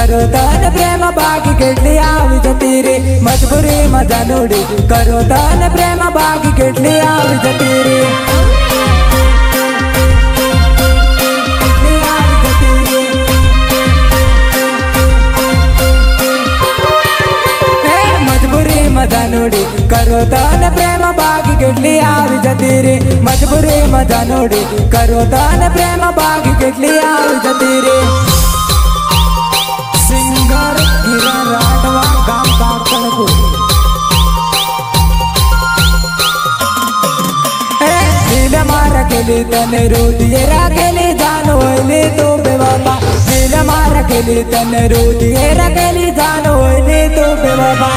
करो दान प्रेम बाकी केटली आवी जती रे मजबूरी मजा नोडी करो दान प्रेम बाकी केटली आवी जती रे मजबूरी मजा नोडी करो दान प्रेम बाकी केटली आवी जती रे मजबूरी मजा नोडी करो दान प्रेम बाकी केटली आवी जती रे सिंगर हिरण राठवा गाम काकणपूर दिल मार केली तने रोदिये राखेली जान होईली तू बेबाबा दिल मार केली तने रोदिये राखेली जान होईली तू बेबाबा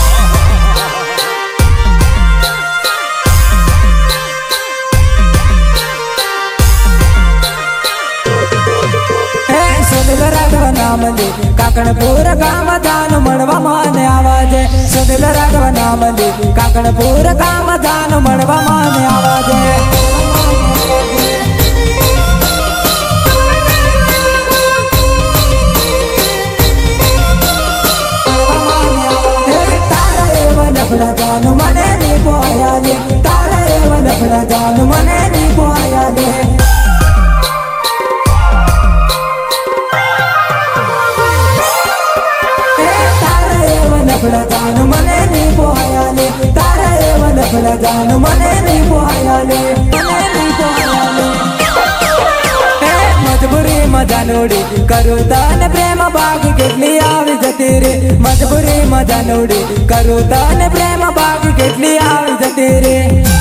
राघव नाम ले काकणपूर गाम जान मणवा माने आवाज सुनील राघव नाम ले काकणपूर गाम जान मणवा माने आवाज तारा एवं लफड़ा जानू मने नी पोया ले तारा एवं लफड़ा जानू मने नी पोया ले लफड़ा जानू मने नी पोहायाले तारा एवं लफड़ा जानू मने नी पोहायाले मजबूरी मजा नोडी करो दान प्रेम बाकी केटली आवी जती रे मजबूरी मजा नोडी करो दान प्रेम बाकी केटली आवी जती रे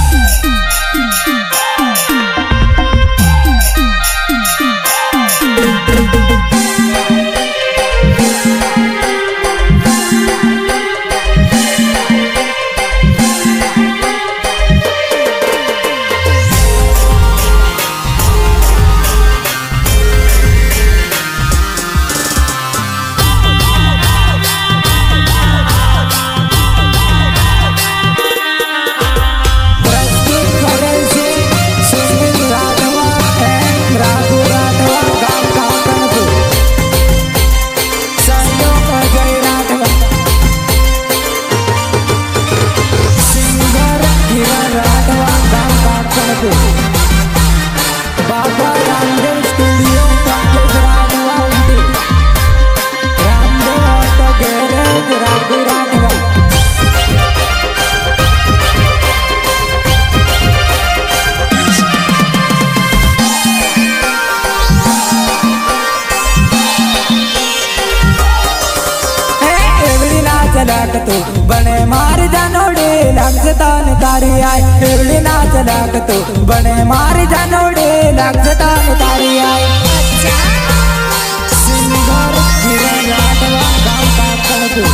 बाबा रामदेव स्टूडियो कॉम्प्लेक्स राघवा उंटी रामदेव ऑटो गैरेज राघवा एवढी नाच लागतो बने मारी जानोडे लागतान तारी आई एवढी नाच लागतो बने मारी जानोडे लागतान तारी आई सिंगर हिरण राठवा गाम काकणपूर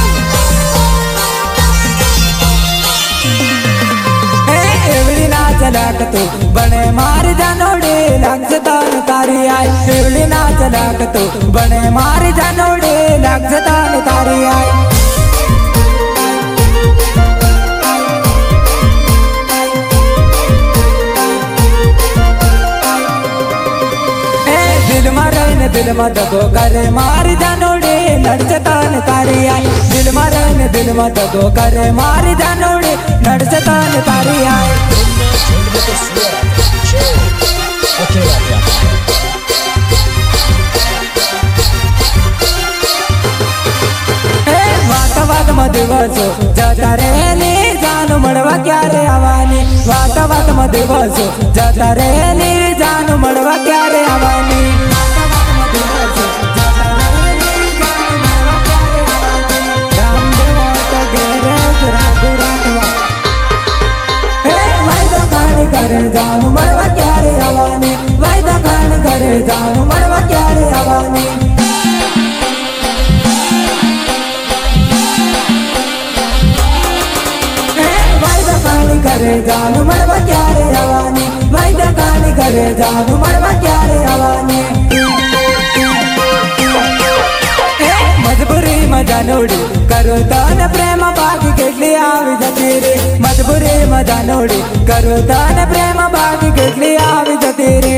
एवढी नाच लागतो बने मारी जानोडे लागतान तारी आई एवढी नाच लागतो बने मारी जानोडे लागतान तारी आई दिल मत गो करे मारी जानोडे नडचतान तारी आई दिल मारन दिल मत गो करे मारी जानोडे नडचतान तारी आई वात मध्ये बसो जाता रे नी जानू मडवा क्या रे आवानी वात मध्ये बसो जाता रे नी जानू मडवा क्या रे आवानी करे जानू मड़वा क्या रे आवानी वायदा खान करे जानू मड़वा क्या रे आवानी वायदा खान करे जानू मड़वा क्या रे आवानी वायदा खान करे जानू मड़वा क्या रे आवानी मजबूरी मजा नोडी करो दान प्रेम बाकी केटली आवी जती रे मजबूरी मजा नोडी करो दान प्रेम बाकी केटली आवी जती रे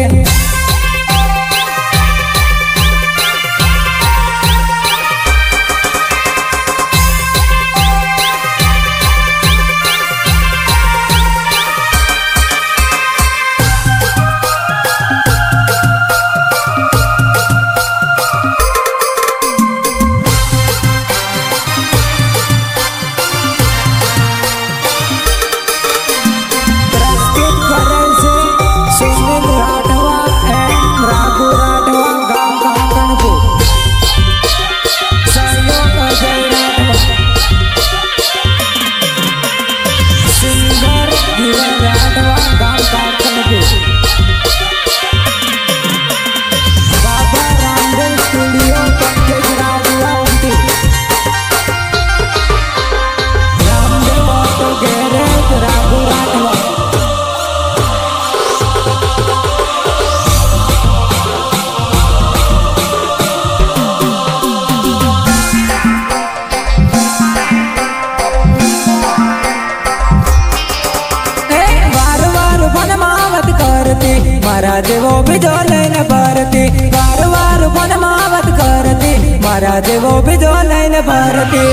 બીજો લઈને ભરતી વાર વાર મનમાં વાત કરતી મારા જેવો બીજો લઈને ભરતી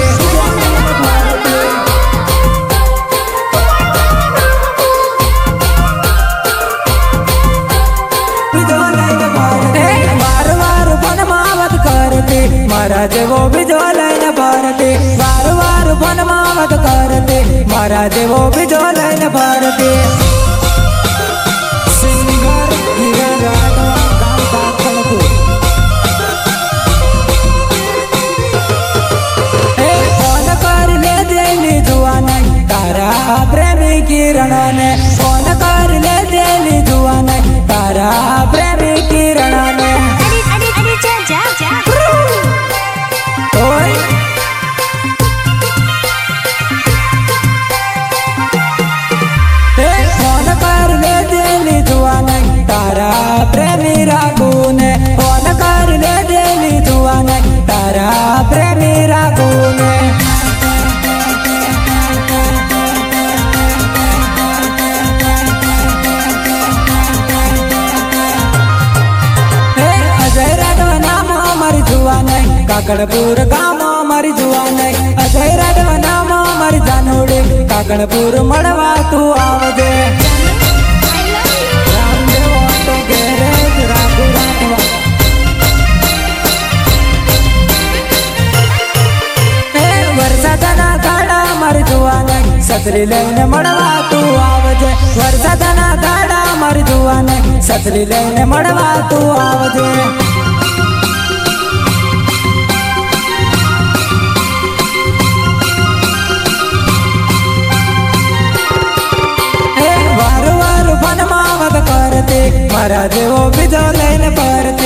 મારા જેવો બીજો લઈને ભરતી વાર વાર મનમાં વાત કરતી મારા જેવો બીજો લઈને ભરતી સિંગર હીરા રાઠવા ગામ કાકણપુર ફોન કરી લે દેલી જુવાને તારા પ્રેમી કિરણને ફોન કરી લે દેલી જુવાને તારા પ્રેમી કિરણને પ્રેમી રાખુને ફોન કરી લે દેલી જુવાને તારા પ્રેમી રાખુને અજય રાઠવા નામ અમારી જુવાને કાકણપુર ગામ અમારી જુવાને અજય રાઠવા નામ અમારી જાનોડી કાકણપુર મળવા તું આવજે વરસાદના ગાડા મારી જુવાને સસરી લઈને મળવા તું આવજે વરસાદના ગાડા મારી જુવાને સસરી લઈને મળવા તું આવજે વાર વાર મનમાં વાત કરતી મારા જેવો બીજો લઈને ભરતી